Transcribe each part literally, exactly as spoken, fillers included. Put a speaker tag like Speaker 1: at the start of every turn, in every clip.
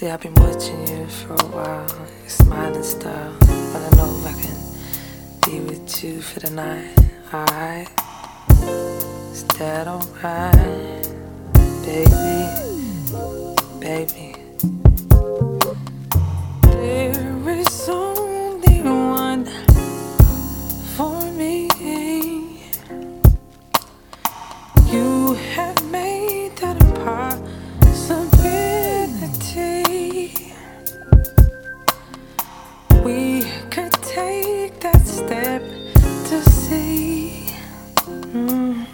Speaker 1: See, I've been watching you for a while, your smiling style. But I know I can be with you for the night, alright? Is that alright, baby, baby? There is only one for me. You have made that a possibility. We could take that step to see mm,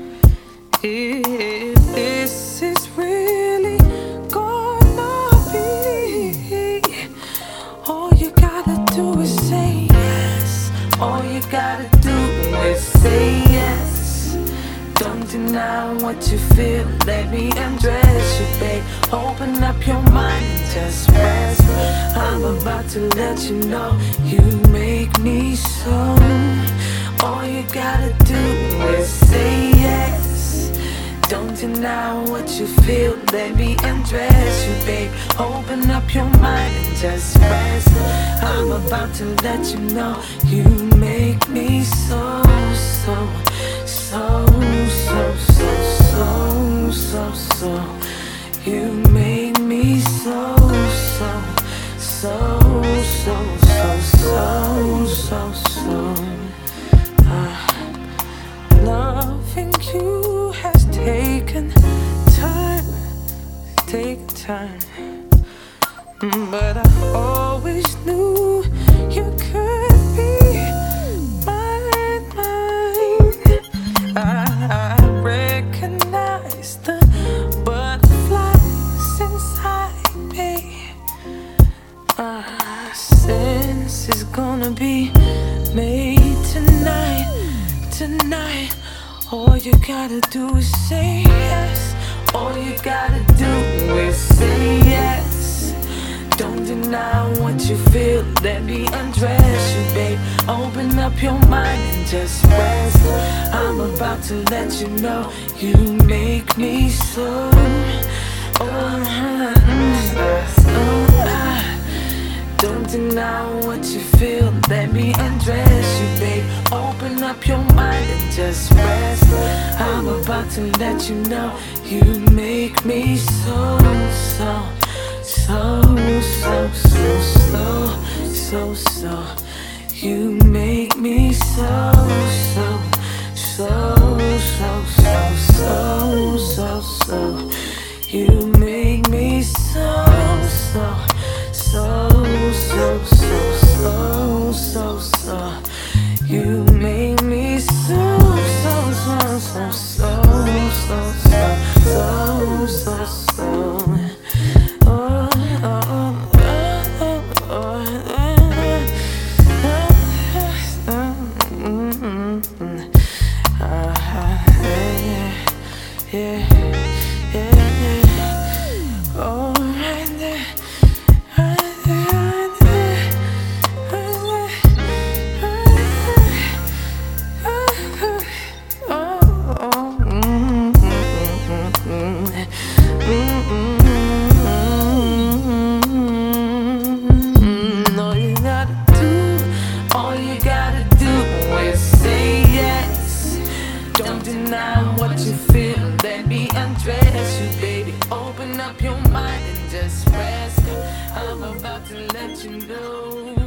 Speaker 1: if this is really gonna be. All you gotta do is say yes. All you gotta do is say yes. Don't deny what you feel. Let me undress you, babe. Open up your mind and just rest. I'm about to let you know you make me so. All you gotta do is say yes. Don't deny what you feel. Let me undress you, babe. Open up your mind and just rest. I'm about to let you know you make me so, so, so, so, so, so, so, so. You make me so, so, so, so, so, so, so, so. Uh, loving you has taken time, taken time. Mm, But I always knew you could be mine, mine. I, I recognize the butterflies inside me. Uh, sense is gonna be made tonight, tonight. All you gotta do is say yes. All you gotta do is say yes. Don't deny what you feel. Let me undress you, babe. Open up your mind and just rest. I'm about to let you know you make me so. Oh, oh, don't deny what you feel. Let me undress you, babe. Open up your mind and just rest. I'm about to let you know you make me so, so, so, so, so, so, so, so. You make me so, so, so, so, so, so, so, so. You make me so, so, so, so, so, so, so, so. You make me so, so, so, so, so, so, so, so, so, so. Oh, oh, oh, oh, oh, yeah, yeah, yeah. Oh, right there. What you feel, let me undress you, baby. Open up your mind and just rest. I'm about to let you know